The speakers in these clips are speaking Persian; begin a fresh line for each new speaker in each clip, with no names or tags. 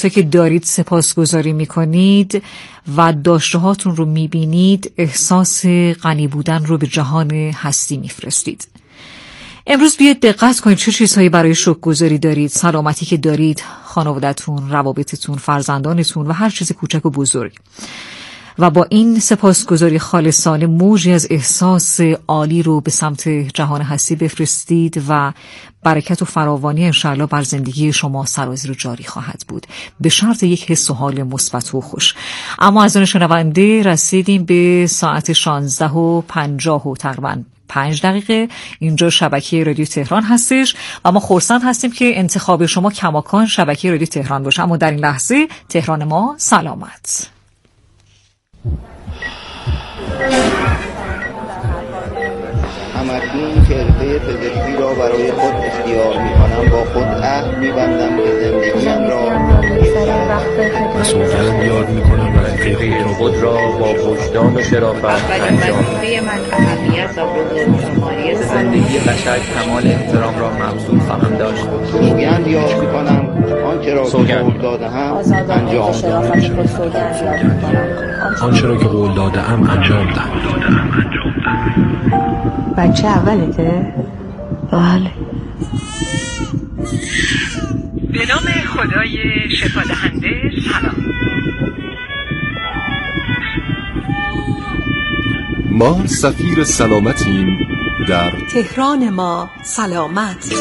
تا که دارید سپاسگزاری میکنید و داشته هاتون رو میبینید احساس غنی بودن رو به جهان هستی میفرستید. امروز بیاید دقت کنید چه چیزهایی برای شکرگزاری دارید، سلامتی که دارید، خانواده‌تون، روابطتون، فرزندانتون و هر چیز کوچک و بزرگ. و با این سپاسگزاری خالصانه موجی از احساس عالی رو به سمت جهان هستی بفرستید و برکت و فراوانی انشاءالله بر زندگی شما سرازیر و جاری خواهد بود، به شرط یک حس و حال مثبت و خوش. اما از آن شنونده رسیدیم به ساعت 16:50 تقریباً 5 دقیقه. اینجا شبکه رادیو تهران هستش و ما خرسند هستیم که انتخاب شما کماکان شبکه رادیو تهران باشه. اما در این لحظه تهران ما سلامت.
همکنون که حرفه پزشکی را برای خود اختیار می‌کنم با خود عهد می‌بندم که زندگیم را
و سوگند یاد می‌کنم وظیفه خود را با وجدان و شرافت انجام دهم.
من اهمیت و بزرگواری
زندگی بشر کمال احترام را مبذول خواهم داشت.
سوگند یاد می‌کنم آنچه را که قول داده‌ام انجام دهم.
آنچه را که قول داده‌ام انجام دهم.
بچه اولته؟
بله.
به نام خدای شفادهنده سلام.
ما سفیر سلامتیم در
تهران ما سلامت.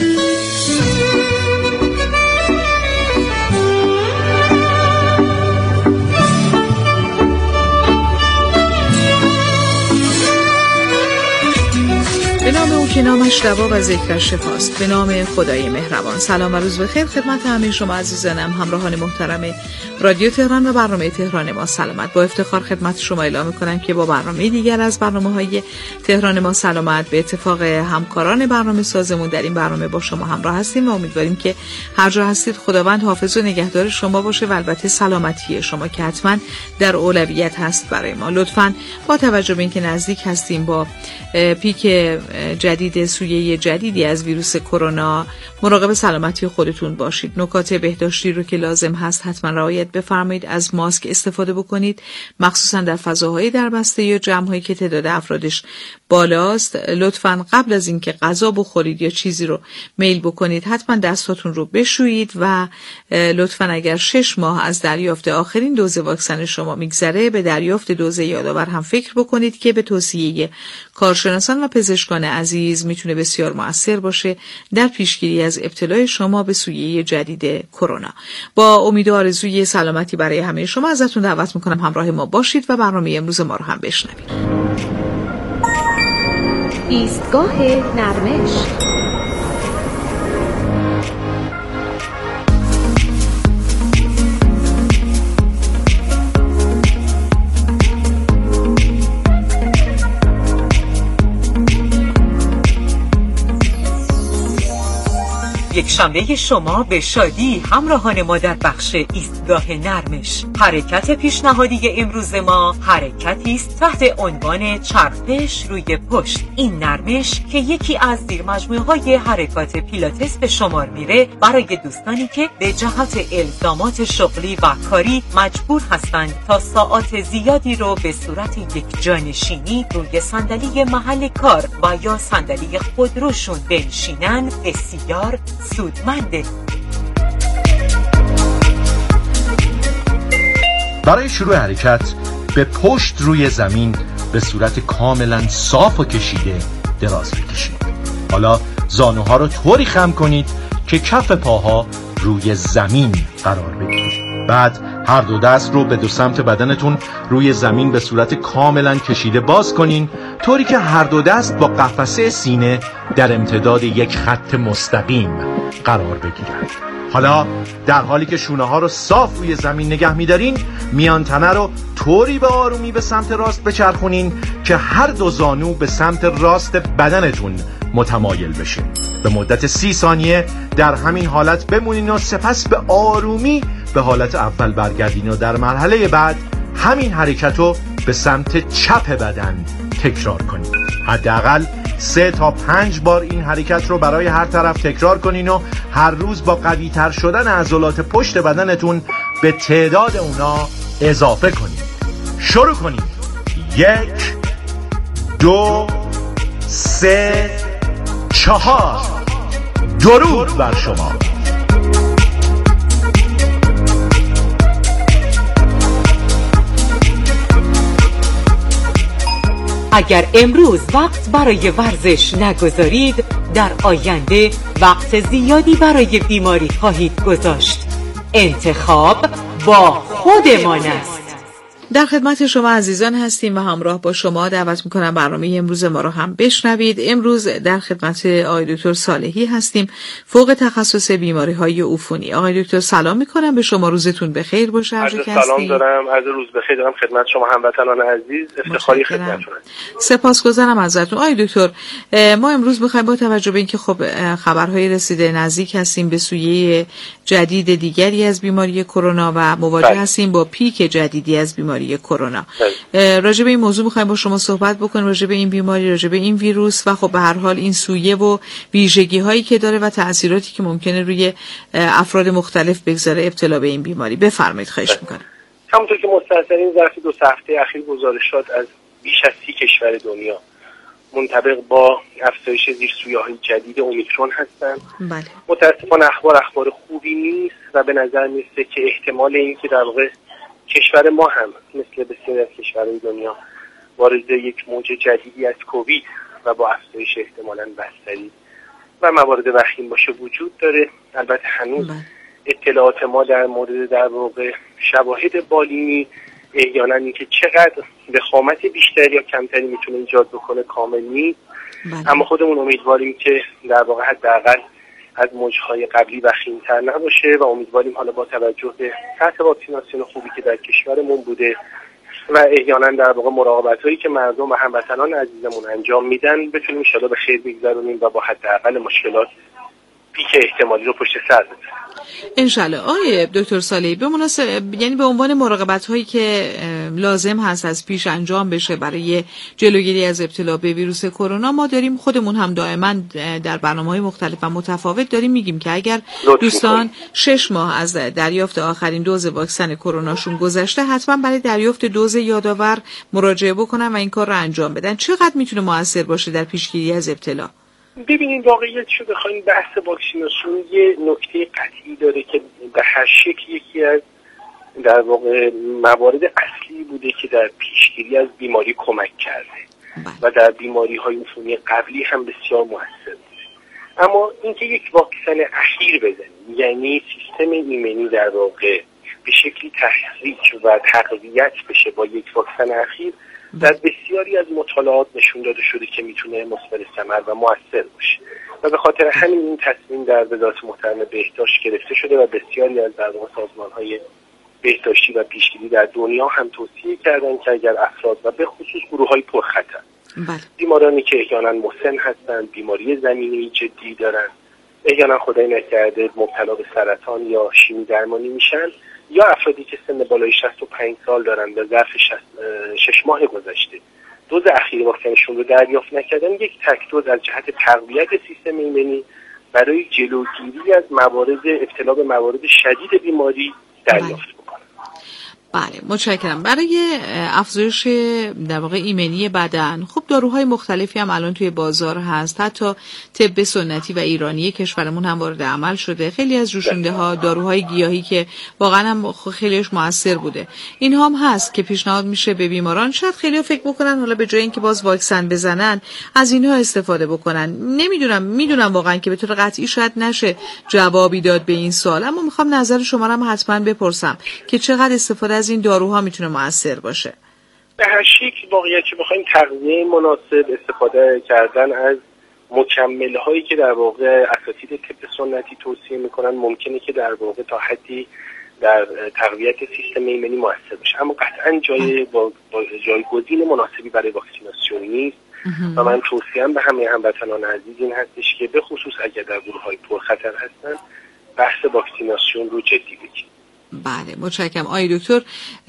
به نام او که نامش دوا و ذکرش شفاست، به نام خدای مهربان. سلام و روز بخیر خدمت همه شما عزیزانم، همراهان محترم رادیو تهران و برنامه تهران ما سلامت. با افتخار خدمت شما اعلام می‌کنم که با برنامه دیگر از برنامه‌های تهران ما سلامت به اتفاق همکاران برنامه سازمون در این برنامه با شما همراه هستیم و امیدواریم که هر جا هستید خداوند حافظ و نگهدار شما باشه و البته سلامتی شما که حتما در اولویت هست برای ما. لطفاً با توجه به اینکه نزدیک هستیم با پیک جدید سویه جدیدی از ویروس کرونا مراقب سلامتی خودتون باشید. نکات بهداشتی رو که لازم هست حتما رعایت بفرمایید. از ماسک استفاده بکنید، مخصوصا در فضاهای دربسته یا جمع‌هایی که تعداد افرادش بالاست. لطفاً قبل از اینکه غذا بخورید یا چیزی رو میل بکنید حتما دستاتون رو بشویید و لطفاً اگر 6 ماه از دریافت آخرین دوز واکسن شما میگذره به دریافت دوز یادآور هم فکر بکنید که به توصیه کارشناسان و پزشکان عزیز میتونه بسیار مؤثر باشه در پیشگیری از ابتلای شما به سویه جدید کرونا. با امید و آرزوی سلامتی برای همه شما ازتون دعوت میکنم همراه ما باشید و برنامه امروز ما رو هم بشنوید.
ایستگاه نرمش.
یک شنبه شما به شادی همراهان ما در بخش ایستگاه نرمش. حرکت پیشنهادی امروز ما حرکتی است تحت عنوان چرخش روی پشت. این نرمش که یکی از زیر مجموعه‌های حرکات پیلاتس به شمار میره برای دوستانی که به جهت الزامات شغلی و کاری مجبور هستند تا ساعات زیادی رو به صورت یک جانشینی روی صندلی محل کار و یا صندلی خودروشون بنشینن. بسیار سودمنده.
برای شروع حرکت به پشت روی زمین به صورت کاملا صاف و کشیده دراز بکشید. حالا زانوها رو طوری خم کنید که کف پاها روی زمین قرار بگیرید. بعد هر دو دست رو به دو سمت بدنتون روی زمین به صورت کاملا کشیده باز کنین، طوری که هر دو دست با قفسه سینه در امتداد یک خط مستقیم قرار بگیرند. حالا در حالی که شونه ها رو صاف روی زمین نگه می‌دارین، میان تنه رو طوری به آرومی به سمت راست بچرخونین که هر دو زانو به سمت راست بدنتون متمایل بشه. به مدت 30 ثانیه در همین حالت بمونین و سپس به آرومی به حالت اول برگردین و در مرحله بعد همین حرکت رو به سمت چپ بدن تکرار کنید. حداقل 3 تا 5 بار این حرکت رو برای هر طرف تکرار کنین و هر روز با قوی تر شدن عضلات پشت بدنتون به تعداد اونا اضافه کنین. شروع کنین. 1 2 3 4. درود بر شما.
اگر امروز وقت برای ورزش نگذارید، در آینده وقت زیادی برای بیماری خواهید گذاشت. انتخاب با خودمان است.
در خدمت شما عزیزان هستیم و همراه با شما دعوت میکنم برنامه امروز ما رو هم بشنوید. امروز در خدمت آقای دکتر صالحی هستیم، فوق تخصص بیماری‌های عفونی. آقای دکتر سلام میکنم به شما، روزتون بخیر باشه.
سلام دارم، عرض روز بخیر دارم خدمت شما هموطنان عزیز، افتخاری خدمتتون.
سپاسگزارم ازتون. آقای دکتر، ما امروز میخوایم با توجه به اینکه خب خبرهای رسیده نزدیک هستیم به سویه جدید دیگری از بیماری کرونا و مواجه هستیم با پیک جدیدی از بیماری کرونا. راجع به این موضوع می‌خوایم با شما صحبت بکنیم، راجع به این بیماری، راجع به این ویروس و خب به هر حال این سویه و ویژگی‌هایی که داره و تأثیراتی که ممکنه روی افراد مختلف بگذاره ابتلا به این بیماری. بفرمایید، خواهش می‌کنم.
همونطور که مستحضرین ظرف 2 هفته اخیر گزارشات از بیش از 30 کشور دنیا منطبق با افزایش زیرسویه‌های جدید اومیکرون هستند.
بله.
متأسفانه اخبار خوبی نیست و به نظر میسته که احتمال اینکه در واقع کشور ما هم مثل بسیاری از کشورهای دنیا وارد یک موج جدیدی از کووید و با افزایش احتمالاً بستری و موارد وخیم باشه وجود داره. البته هنوز اطلاعات ما در مورد در واقع شواهد بالینی احیانا اینکه چقدر وخامت بیشتری یا کمتری میتونه ایجاد بکنه کامل نیست. اما خودمون امیدواریم که در واقع حداقل از موجهای قبلی وخیم‌تر نباشه و امیدواریم حالا با توجه به سطح واکسیناسیون خوبی که در کشورمون بوده و احیانا در واقع مراقبت‌هایی که مردم و هموطنان عزیزمون انجام میدن بتونیم ان شاءالله به خیر بگذرونیم و با حداقل مشکلات پیک احتمالی رو پشت سر بذاریم.
انشالله. آقای دکتر صالحی، به مناسبت یعنی به عنوان مراقبت هایی که لازم هست از پیش انجام بشه برای جلوگیری از ابتلا به ویروس کرونا، ما داریم خودمون هم دائما در برنامه‌های مختلف و متفاوت داریم میگیم که اگر دوستان 6 ماه از دریافت آخرین دوز واکسن کروناشون گذشته، حتما برای دریافت دوز یادآور مراجعه بکنن و این کار رو انجام بدن. چقدر میتونه موثر باشه در پیشگیری از ابتلا؟
ببینید واقعیتشو بخوایم بحث واکسیناسیون یه نکته قطعی داره که به هر شکل یکی از در واقع موارد اصلی بوده که در پیشگیری از بیماری کمک کرده و در بیماری‌های عفونی قبلی هم بسیار موثر بوده. اما اینکه یک واکسن اخیر بزنیم، یعنی سیستم ایمنی در واقع به شکلی تحریک و تقویت بشه با یک واکسن اخیر، در بسیاری از مطالعات نشون داده شده که میتونه مثمر ثمر و موثر باشه و به خاطر همین این تصمیم در وزارت محترمه بهداشت گرفته شده و بسیاری از در واقع سازمان‌های بهداشتی و پیشگیری در دنیا هم توصیه کردن که اگر افراد و به خصوص گروه‌های پرخطر، بیمارانی که احیانا مسن هستند، بیماری زمینه‌ای جدی دارن، احیانا خدای نکرده مبتلا به سرطان یا شیمی درمانی میشن، یا افرادی که سن بالای 65 سال دارن و ظرف 6 ماه گذشته دوز اخیر واکسنشون رو دریافت نکردن، یک تک دوز از جهت تقویت سیستم ایمنی برای جلوگیری از موارد ابتلا به موارد شدید بیماری دریافت بکنن.
بله، متشکرم. برای افزایش در واقع ایمنی بدن، خب داروهای مختلفی هم الان توی بازار هست، حتی طب سنتی و ایرانی کشورمون هم وارد عمل شده. خیلی از جوشنده ها داروهای گیاهی که واقعا هم خیلیش موثر بوده، این هم هست که پیشنهاد میشه به بیماران. شاید خیلی فکر بکنن حالا به جای اینکه باز واکسن بزنن از اینها استفاده بکنن. میدونم واقعا که به طور قطعی شاید نشه جوابی داد به این سوال، اما میخوام نظر شما رو هم حتما بپرسم که چقدر استفاده از این داروها میتونه موثر باشه.
به هر شکل واقعیت بخوایم تغذیه مناسب، استفاده کردن از مکمل‌هایی که در واقع اساتید طب سنتی توصیه میکنن ممکنه که در واقع تا حدی در تقویت سیستم ایمنی موثر بشه، اما قطعا جایگزین مناسبی برای واکسیناسیون نیست و من توصیه‌ام به همه هموطنان عزیز این هستش که به خصوص اگر در گروه‌های پرخطر هستن بحث واکسیناسیون رو جدی بگیرن.
بله متشکرم. آقای دکتر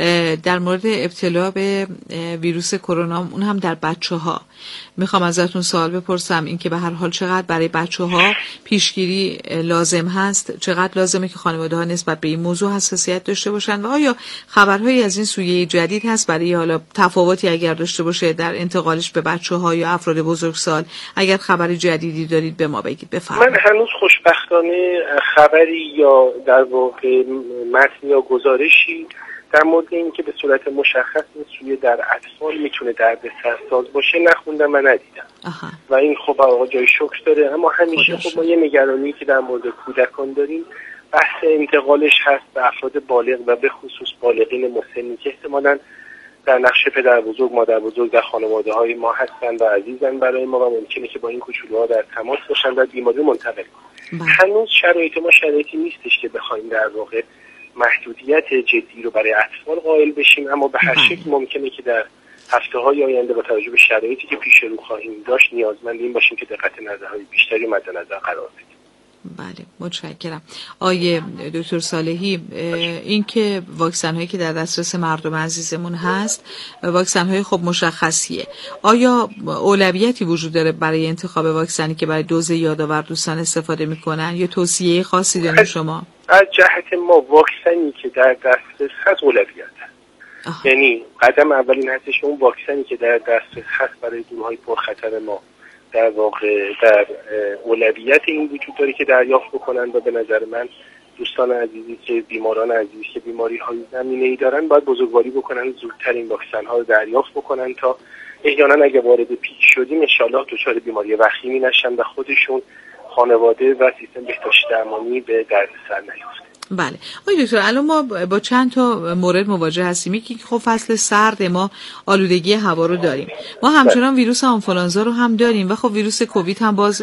در مورد ابتلا به ویروس کرونا اون هم در بچه‌ها میخوام ازتون سوال بپرسم، این که به هر حال چقدر برای بچه‌ها پیشگیری لازم هست، چقدر لازمه که خانواده‌ها نسبت به این موضوع حساسیت داشته باشن و آیا خبرهایی از این سویه جدید هست برای حالا تفاوتی اگر داشته باشه در انتقالش به بچه‌ها یا افراد بزرگسال؟ اگر خبر جدیدی دارید به ما بگید. بفرمایید.
من هنوز خوشبختانه خبری یا در واقع متن یا گزارشی در مورد این که به صورت مشخص این سویه در اطفال میتونه دردسرساز باشه نخوندم و ندیدم. و این خب آقا جای شکر داره، اما همیشه خب ما یه نگرانی که در مورد کودکان داریم بحث انتقالش هست به افراد بالغ و به خصوص بالغین مسنی که احتمالاً در نقش پدر بزرگ مادر بزرگ در خانواده های ما هستن و عزیزن برای ما و ممکنه که با این کوچولوها در تماس باشن و بیماری منتقل کنن. هنوز شرایط ما شرایطی نیستش که بخوایم در واقع محدودیت جدی رو برای اطفال قائل بشیم، اما به هر شکل ممکنه که در هفته‌های آینده با توجه به شرایطی که پیش رو خواهیم داشت نیازمند این باشیم که دقت نظرهای بیشتری مد نظر قرار بدیم.
بله متشکرم. آیه دکتر صالحی، این که واکسن هایی که در دسترس مردم عزیزمون هست واکسن های خب مشخصیه، آیا اولویتی وجود داره برای انتخاب واکسنی که برای دوز یادآور دوستان استفاده میکنن یا توصیه خاصی دارین شما؟
از جهت ما واکسنی که در دسترس هست اولویت هست. یعنی قدم اول این هستش اون واکسنی که در دسترس هست برای گروه‌های پرخطر ما در واقع در اولویت این وجود داره که دریافت بکنن و به نظر من دوستان عزیزی که بیماران عزیزی که بیماری‌های زمینه‌ای دارن باید بزرگواری بکنن، زودتر این واکسن‌ها رو دریافت بکنن تا احیانا اگه وارد پیک شدیم انشالله دچار بیماری وخیمی نشن و خودشون، خانواده و سیستم بهداشتی درمانی به دردسر نیفته.
بله. آقای دکتر الان ما با چند تا مورد مواجه هستیم. یکی خب فصل سرد، ما آلودگی هوا رو داریم، ما همچنان ویروس آنفولانزا رو هم داریم و خب ویروس کووید هم باز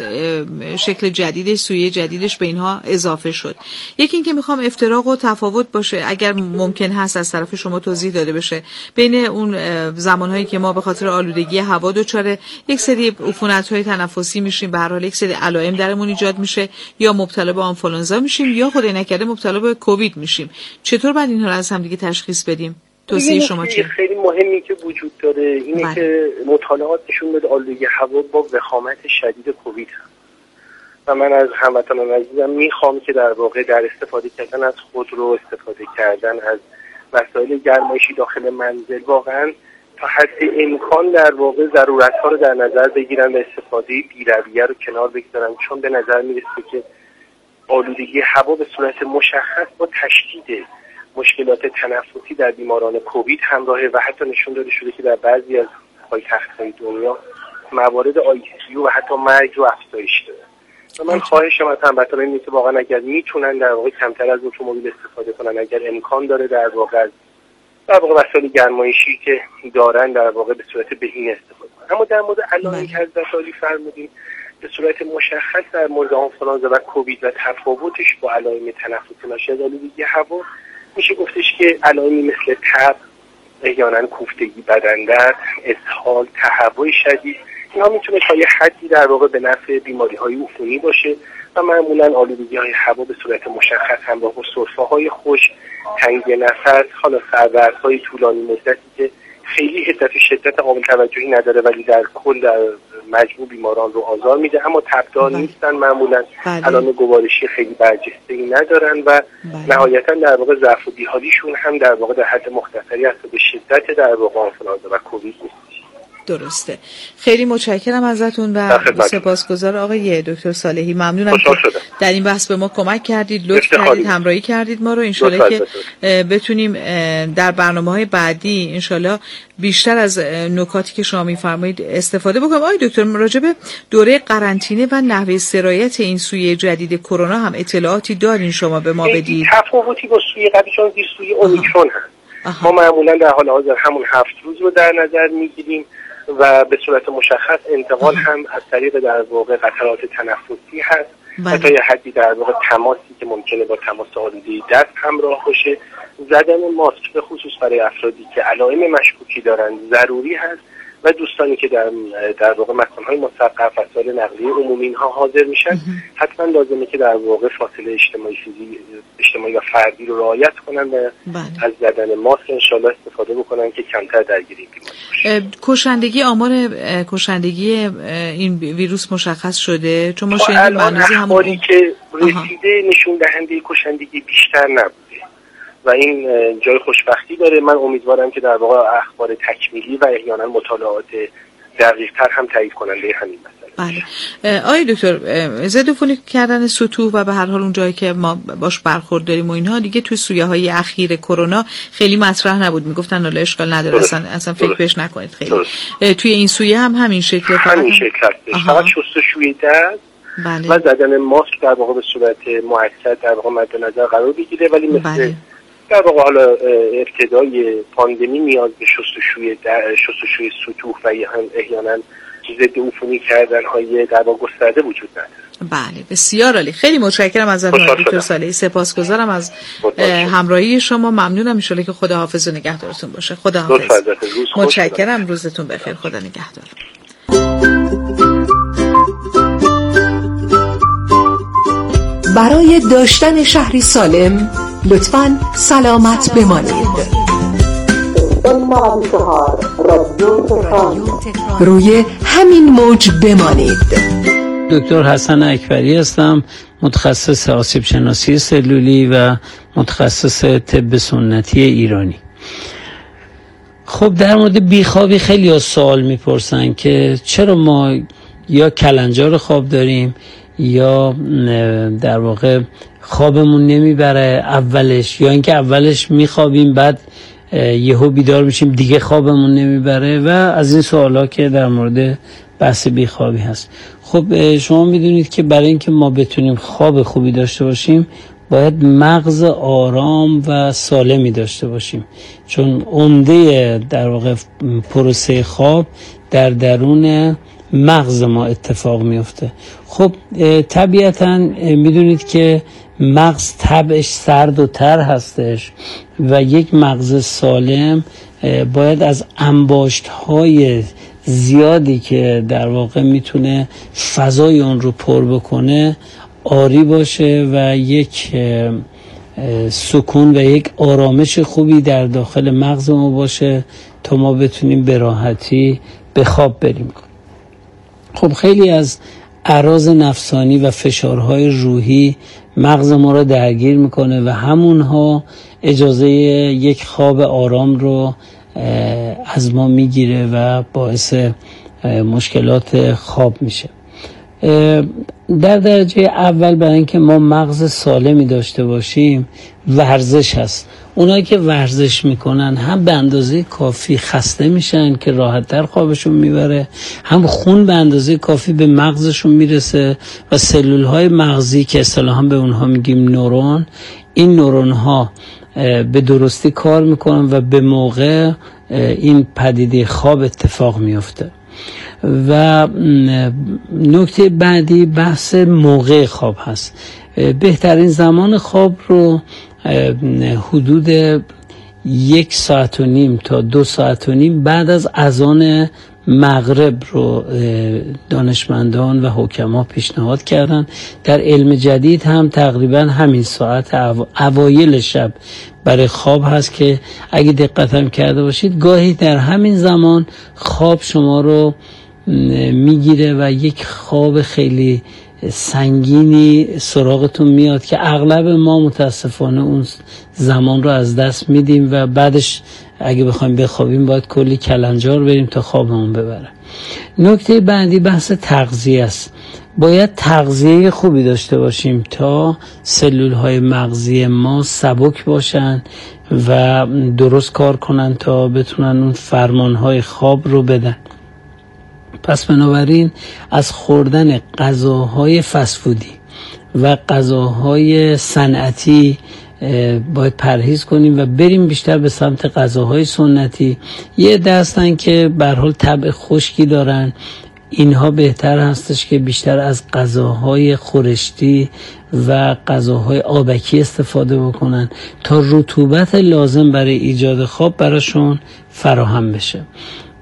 شکل جدیدش، سویه جدیدش به اینها اضافه شد. یکی این که میخوام افتراق و تفاوت باشه اگر ممکن هست از طرف شما توضیح داده بشه بین اون زمانهایی که ما به خاطر آلودگی هوا دچار یک سری عفونت‌های تنفسی میشیم، به هر حال یک سری علائم درمون ایجاد میشه، یا مبتلا به آنفولانزا میشیم یا خدای نکرده مبتلا به کووید میشیم. چطور باید اینها رو از هم دیگه تشخیص بدیم؟ توصیه شما چیه؟
خیلی مهمی که وجود داره اینه که مطالعات نشون میده آلودگی هوا با وخامت شدید کووید هست و من از هموطنان عزیزم میخوام که در واقع در استفاده کردن از خودرو، استفاده کردن از وسایل گرمایشی داخل منزل واقعا تا حد امکان در واقع ضرورت‌ها رو در نظر بگیرن و استفاده بی‌رویه رو کنار بگذارن، چون به نظر میرسه که آلودگی هوا به صورت مشخص با تشدید مشکلات تنفسی در بیماران کووید همراهه و حتی نشون داده شده که در بعضی از پایتخت‌های دنیا موارد ICU و حتی مرگ رو افزایش داده. و من خواهشم از هموطنان اینه که واقعا اگر میتونن در واقع کمتر از اتومبیل استفاده کنن، اگر امکان داره در واقع وسایل گرمایشی که دارن در واقع به صورت بهینه استفاده کنن. اما در مورد علائمی که از دستالی فرمودیم به صورت مشخص در مورد آنفولانزا و کووید و تفاوتش با علائم تنفسی ناشی از آلودگی هوا میشه گفتش که علائمی مثل تب، احیانا کوفتگی بدن درد، اسهال، تهوع شدید، اینا میتونه تا یه حدی در واقع به نفع بیماری‌های عفونی باشه و معمولا آلودگی‌های هوا به صورت مشخص همراه با سرفه‌های خشک، تنگی نفس، حالا سردردهای طولانی مدتی که خیلی شدت قابل توجهی نداره ولی در کل در مجموع بیماران رو آزار میده، اما تبدار نیستن، معمولا علائم گوارشی خیلی برجسته‌ای ندارن و نهایتا در واقع ضعف و بیحالیشون هم در واقع در حد مختصری است و به شدت در واقع آنفولانزا و کووید نیست.
درسته. خیلی متشکرم ازتون و سپاسگزار آقای دکتر صالحی. ممنونم که در این بحث به ما کمک کردید، لطف کردید، همراهی کردید ما رو. انشالله که بتونیم در برنامه‌های بعدی انشالله بیشتر از نکاتی که شما می‌فرمایید استفاده بکنیم. آقای دکتر راجع به دوره قرنطینه و نحوه سرایت این سویه جدید کرونا هم اطلاعاتی دارین شما به ما بدید؟
تفاوتی با سویه قبلی چون سویه اومیکرون هست. ما معمولا در حال حاضر همون 7 روز رو در نظر می‌گیریم و به صورت مشخص انتقال هم از طریق در واقع قطرات تنفسی هست و تا یه حدی در واقع تماسی که ممکنه با تماس آلودگی دست همراه باشه. زدن ماسک به خصوص برای افرادی که علائم مشکوکی دارن ضروری هست و دوستانی که در واقع مکان‌های مسقف، وسایل نقلیه عمومی اینها حاضر میشن، حتما لازمه که در واقع فاصله اجتماعی و فردی رو رعایت کنن و از زدن ماسک انشالله استفاده بکنن که کمتر درگیری بیماری باشه.
کشندگی، آمار کشندگی این ویروس مشخص شده؟ چون ما شنیدیم
اخباری که رسیده نشون دهنده کشندگی بیشتر نبوده و این جای خوشبختی داره. من امیدوارم که در واقع اخبار تکمیلی و احیانا مطالعات دقیق‌تر هم تایید کننده همین مسئله.
بله. آقای دکتر، ضد عفونی کردن سطوح و به هر حال اون جایی که ما باش برخورد داریم و اینها دیگه توی سویه‌های اخیر کرونا خیلی مطرح نبود، میگفتن حالا اشکال نداره، اصلا فکر بهش نکنید. خیلی توی این سویه هم همین شکل
هستش، فقط شستشوی دست و زدن ماسک در واقع به صورت مؤکد در واقع مد نظر قرار بگیره، ولی مثل در واقع حالا ابتدای پاندمی نیاز به شستشوی سطوح و احیانا ضد عفونی کردن های در واقع گسترده وجود نداره.
بله، بسیار عالی. خیلی متشکرم از دکتر صالحی، سپاسگزارم از همراهی شما. ممنونم، ان شاءالله که خدا حافظ و نگهدارتون باشه. خدا حافظ. متشکرم، روزتون بخیر. خدا نگهدار.
برای داشتن شهری سالم لطفاً سلامت بمانید. روی همین موج بمانید.
دکتر حسن اکبری هستم، متخصص آسیب شناسی سلولی و متخصص طب سنتی ایرانی. خب در مورد بیخوابی خیلی ها سوال میپرسن که چرا ما یا کلنجار خواب داریم یا در واقع خوابمون نمیبره اولش، یا اینکه اولش میخوابیم بعد یهو بیدار میشیم دیگه خوابمون نمیبره و از این سوالا که در مورد بحث بیخوابی هست. خب شما میدونید که برای اینکه ما بتونیم خواب خوبی داشته باشیم باید مغز آرام و سالمی داشته باشیم، چون عمده در واقع پروسه خواب در درون مغز ما اتفاق میفته. خب طبیعتاً میدونید که مغز طبعش سرد و تر هستش و یک مغز سالم باید از انباشت‌های زیادی که در واقع میتونه فضای اون رو پر بکنه آری باشه و یک سکون و یک آرامش خوبی در داخل مغز ما باشه تا ما بتونیم به راحتی به خواب بریم. خب خیلی از اعراض نفسانی و فشارهای روحی مغز ما رو درگیر میکنه و همونها اجازه یک خواب آرام رو از ما میگیره و باعث مشکلات خواب میشه. در درجه اول برای اینکه ما مغز سالمی داشته باشیم ورزش هست. اونایی که ورزش میکنن هم به اندازه کافی خسته میشن که راحت‌تر خوابشون میبره، هم خون به اندازه کافی به مغزشون میرسه و سلول‌های مغزی که اصطلاحاً به اونها میگیم نورون، این نورون ها به درستی کار میکنن و به موقع این پدیده خواب اتفاق میفته. و نکته بعدی بحث موقع خواب هست. بهترین زمان خواب رو حدود 1.5 ساعت تا 2 ساعت بعد از اذان مغرب رو دانشمندان و حکما پیشنهاد کردن. در علم جدید هم تقریبا همین ساعت اوایل شب برای خواب هست که اگه دقت هم کرده باشید گاهی در همین زمان خواب شما رو میگیره و یک خواب خیلی سنگینی سراغتون میاد که اغلب ما متاسفانه اون زمان رو از دست میدیم و بعدش اگه بخوایم بخوابیم باید کلی کلنجار بریم تا خوابمون ببره. نکته بعدی بحث تغذیه است. باید تغذیه خوبی داشته باشیم تا سلول‌های مغزی ما سبک باشن و درست کار کنن تا بتونن اون فرمان‌های خواب رو بدن. پس بنابراین از خوردن غذاهای فست‌فودی و غذاهای صنعتی باید پرهیز کنیم و بریم بیشتر به سمت غذاهای سنتی. یه دستن که به هر حال طبع خشکی دارن، اینها بهتر هستش که بیشتر از غذاهای خورشتی و غذاهای آبکی استفاده بکنن تا رطوبت لازم برای ایجاد خواب براشون فراهم بشه.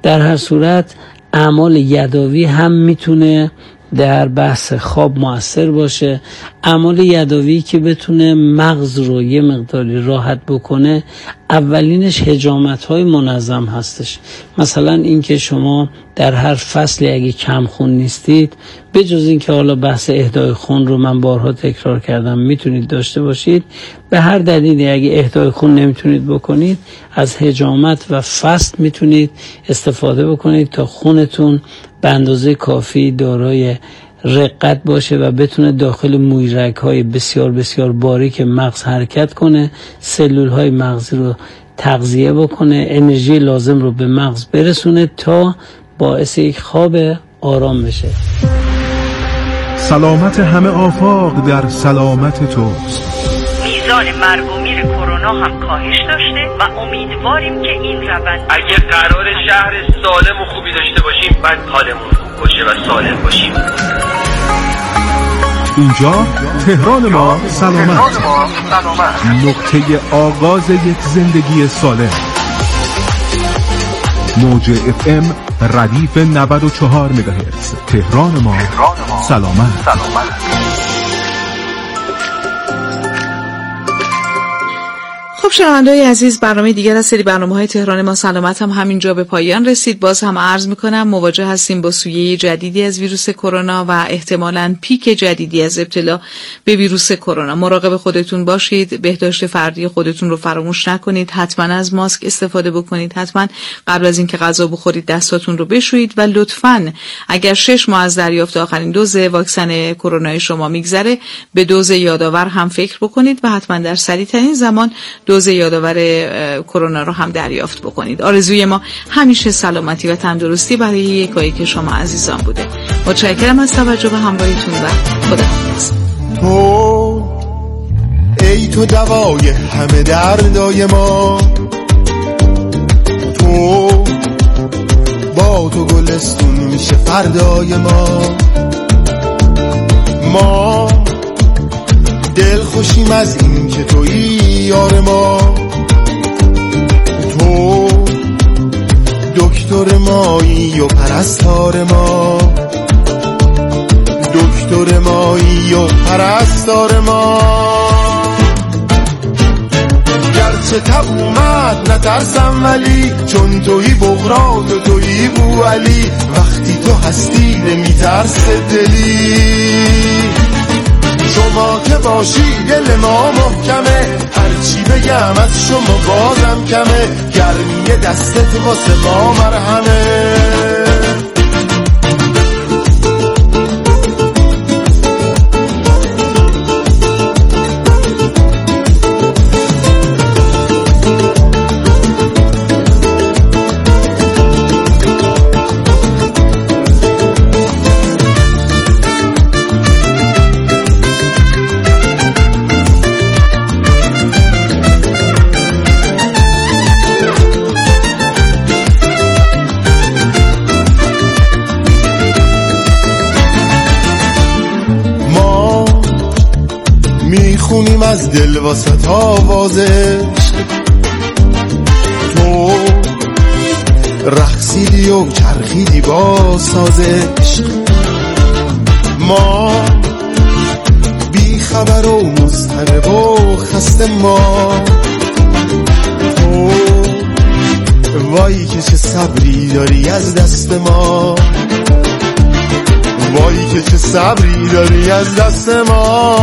در هر صورت اعمال یدوی هم میتونه در بحث خواب مؤثر باشه. اعمال یدوی که بتونه مغز رو یه مقداری راحت بکنه، اولینش حجامت‌های منظم هستش. مثلا اینکه شما در هر فصلی اگه کم خون نیستید، به جز اینکه حالا بحث اهدای خون رو من بارها تکرار کردم میتونید داشته باشید، به هر دلیلی اگه اهدای خون نمیتونید بکنید، از حجامت و فست میتونید استفاده بکنید تا خونتون به اندازه کافی دارای رقت باشه و بتونه داخل مویرگ‌های بسیار بسیار باریک مغز حرکت کنه، سلول‌های مغزی رو تغذیه بکنه، انرژی لازم رو به مغز برسونه تا باعث یک خواب آرام بشه.
سلامت همه آفاق در سلامت توست.
میزان مرگ و میر کرونا هم کاهش داشته و امیدواریم که این روند
اگه قرار شهر سالم و خوبی داشته باشیم، بعد حالمون خوب باشه و سالم باشیم.
اینجا تهران ما سلامت، نقطه آغاز یک زندگی سالم. موج FM ردیف 94 مگاهرتز. تهران ما سلامت.
خب شنونده‌های عزیز، برنامه دیگر از سری برنامه‌های تهران ما سلامت هم همینجا به پایان رسید. باز هم عرض می‌کنم مواجه هستیم با سویه جدیدی از ویروس کرونا و احتمالاً پیک جدیدی از ابتلا به ویروس کرونا. مراقب خودتون باشید، بهداشت فردی خودتون رو فراموش نکنید، حتما از ماسک استفاده بکنید، حتما قبل از اینکه غذا بخورید دستاتون رو بشویید و لطفاً اگر 6 ماه از دریافت آخرین دوز واکسن کرونا شما میگذره، به دوز یادآور هم فکر بکنید و حتما در سریع‌ترین زمان دوز یادآور کرونا رو هم دریافت بکنید. آرزوی ما همیشه سلامتی و تندرستی برای یکایی که شما عزیزان بوده. متشکرم از توجه و همراهیتون و خداحافظ.
تو ای تو دوای همه دردای ما، تو با تو گلستون میشه فردای ما دل خوشیم از این که تویی یار ما، تو دکتر مایی و پرستار ما، دکتر مایی و پرستار ما. گرچه تب اومد نترسم ولی چون تویی بغرات و تویی بوعلی، وقتی تو هستی نمیترسه دلی. شما که باشی دل ما محکمه، هرچی بگم از شما بازم کمه، گرمی دستت واسه ما مرهمه. میخونیم از دل واسط آوازش، تو رقصیدی و چرخیدی با سازش. ما بی خبر و مضطرب و خسته، ما تو وای که چه صبری داری از دست ما، وای که چه صبری داری از دست ما.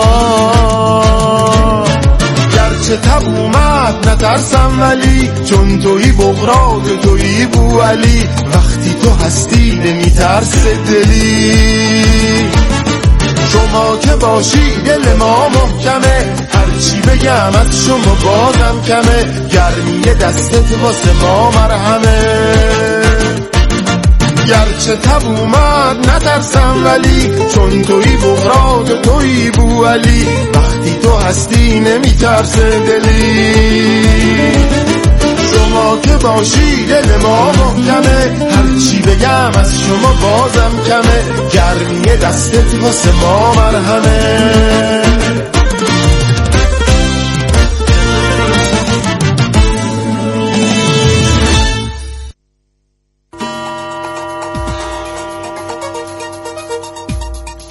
گرچه تب اومد نترسم ولی چون تویی بغرات تویی بوعلی، وقتی تو هستی نمیترسه دلی. شما که باشی دل ما محکمه، هرچی بگم از شما بازم کمه، گرمی دستت واسه ما مرهمه. گرچه تب اومد نترسم ولی چون تویی بغرات تویی بوعلی، وقتی تو هستی نمیترسه دلی. شما که باشی دل ما محکمه، هرچی بگم از شما بازم کمه، گرمی دستت واسه ما مرهمه.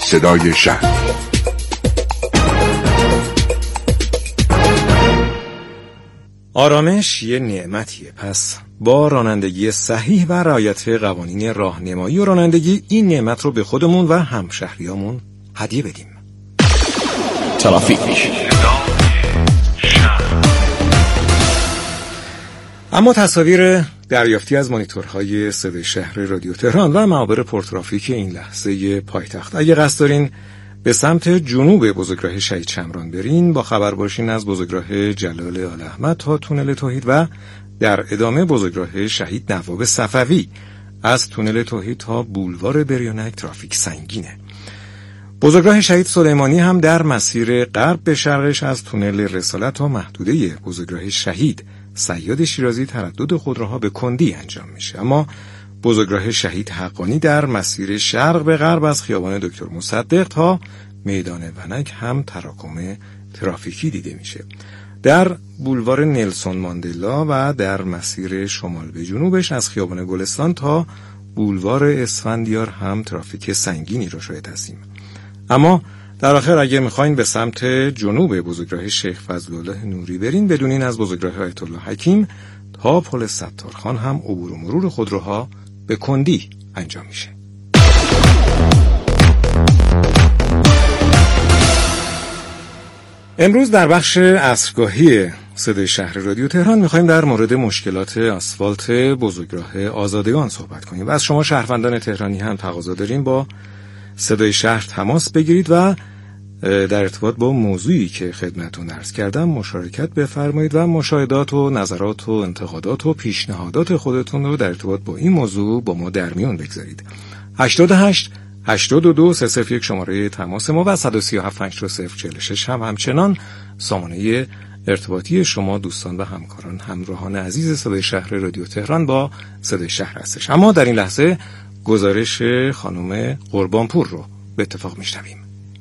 صدای شهر.
آرامش یه نعمتیه، پس با رانندگی صحیح و رعایت قوانین راهنمایی و رانندگی این نعمت رو به خودمون و همشهریامون هدیه بدیم.
ترافیک.
اما تصاویر دریافتی از مانیتورهای صدای شهر رادیو تهران و معابر پرترافیک این لحظه پایتخت، اگه قصد دارین به سمت جنوب بزرگراه شهید شمران برین، با خبر باشین از بزرگراه جلال آل احمد تا تونل توحید و در ادامه بزرگراه شهید نواب صفوی از تونل توحید تا بولوار بریانک ترافیک سنگینه. بزرگراه شهید سلیمانی هم در مسیر غرب به شرقش از تونل رسالت تا محدوده بزرگراه شهید صیاد شیرازی تردد خودروها به کندی انجام میشه، اما بزرگراه شهید حقانی در مسیر شرق به غرب از خیابان دکتر مصدق تا میدان ونک هم تراکم ترافیکی دیده میشه. در بولوار نلسون ماندلا و در مسیر شمال به جنوبش از خیابان گلستان تا بولوار اسفندیار هم ترافیک سنگینی رو شاهد هستیم. اما در آخر اگه میخواین به سمت جنوب بزرگراه شیخ فضلالله نوری برین، بدونین از بزرگراه آیت الله حکیم تا پل ستارخان هم عبور و مرور خودروها به کندی انجام میشه. امروز در بخش عصرگاهی صدای شهر رادیو تهران میخوایم در مورد مشکلات آسفالت بزرگراه آزادگان صحبت کنیم و از شما شهروندان تهرانی هم تقاضا داریم با صدای شهر تماس بگیرید و در ارتباط با موضوعی که خدمتتون عرض کردم مشارکت بفرمایید و مشاهدات و نظرات و انتقادات و پیشنهادات خودتون رو در ارتباط با این موضوع با ما در میون بگذارید. 88 82 301 شماره تماس ما و 137 5046 هم همچنان سامانه ارتباطی شما دوستان و همکاران همراهان عزیز صدای شهر رادیو تهران با صدای شهر هستش. اما در این لحظه گزارش خانم قربانپور رو به اتفاق میشنویم.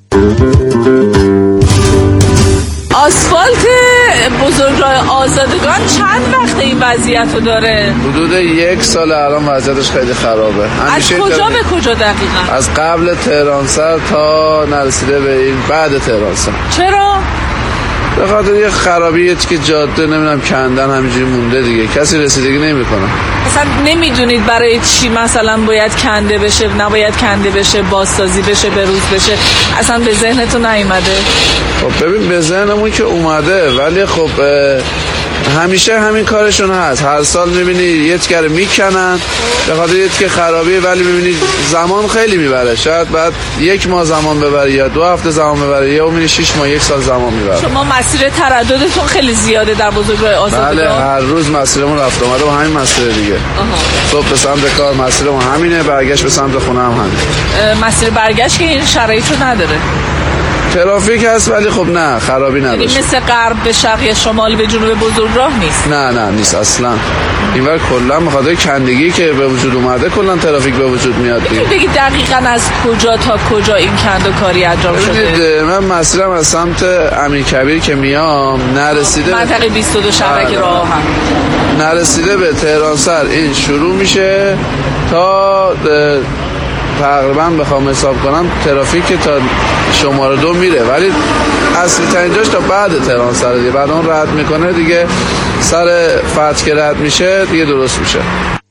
آسفالت بزرگراه آزادگان چند وقت این وضعیت رو داره؟
حدود 1 سال الان وضعیتش خیلی خرابه.
از کجا به کجا دقیقا؟
از قبل تهرانسر تا نرسیده به این بعد تهرانسر.
چرا؟
به خاطر یه خرابیه که جاده نمیدونم کندن همینجوری مونده دیگه، کسی رسیدگی نمیکنه.
اصلا نمیدونید برای چی مثلا باید کنده بشه، نباید کنده بشه، بازسازی بشه، بروز بشه، اصلا به ذهنتون نیومده؟
خب ببین به ذهنمون که اومده، ولی خب همیشه همین کارشون هست. هر سال میبینی یه تیکه میکنن به خاطر یه تیکه خرابیه، ولی میبینی زمان خیلی میبره، شاید بعد 1 ماه زمان ببره یا 2 هفته زمان ببره یا میبینی 6 ماه 1 سال زمان میبره.
شما مسیر ترددتون خیلی زیاده در بزرگراه آزادگان؟
بله هر روز مسیرمون رفت اومده و همین مسیر دیگه. صبح به سمت کار مسیرمون همینه، برگشت به سمت خونه هم همین.
مسیر برگشت که این شرایط رو نداره؟
ترافیک هست ولی خب نه خرابی نداره.
یعنی مثل غرب به شرق یا شمال به جنوب بزرگراه نیست؟
نه نیست اصلا. اینور کلا به خاطر کندگی که به وجود اومده کلا ترافیک به وجود میاد.
بگید دقیقاً از کجا تا کجا این کندوکاری انجام شده؟
من مسیرم از سمت امیرکبیر که میام نرسیده
منطقه 22 شهرک راه هم
نرسیده به تهرانسر این شروع میشه تا تقریبا بخوام حساب کنم ترافیک تا شماره 2 میره، ولی اصلی ترین جاش تا بعد تهرانسر دیگه، بعد اون رد میکنه دیگه سر فتح که رد میشه دیگه درست میشه.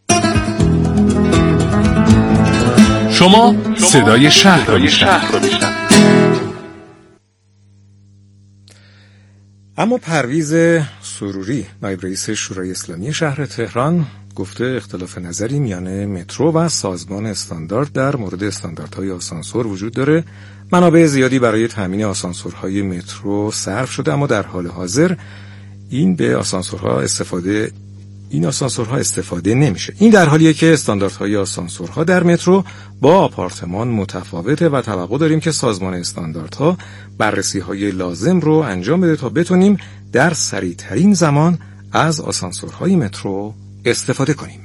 شما صدای شهر رو میشنوید.
اما پرویز سروری نایب رئیس شورای اسلامی شهر تهران گفته اختلاف نظری میان مترو و سازمان استاندارد در مورد استانداردهای آسانسور وجود داره. منابع زیادی برای تامین آسانسورهای مترو صرف شده، اما در حال حاضر این آسانسورها استفاده نمیشه. این در حالیه که استانداردهای آسانسورها در مترو با آپارتمان متفاوته و توقع داریم که سازمان استانداردها بررسی‌های لازم رو انجام بده تا بتونیم در سریع‌ترین زمان از آسانسورهای مترو استفاده کنیم.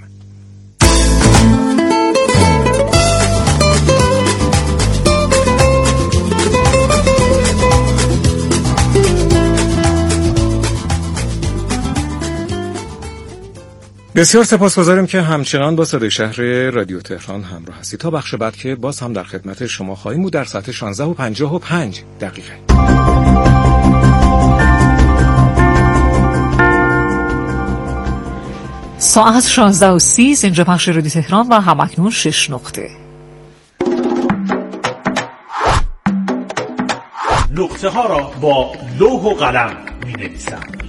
بسیار سپاسگزاریم که همچنان با صدای شهر رادیو تهران همراه هستید. تا بخش بعد که باز هم در خدمت شما خواهیم بود در ساعت 16:55 دقیقه.
ساعت 16:30 اینجا پخش رادیو تهران و همکنون 6 نقطه.
نقطه ها را با لوح و قلم می نویسم.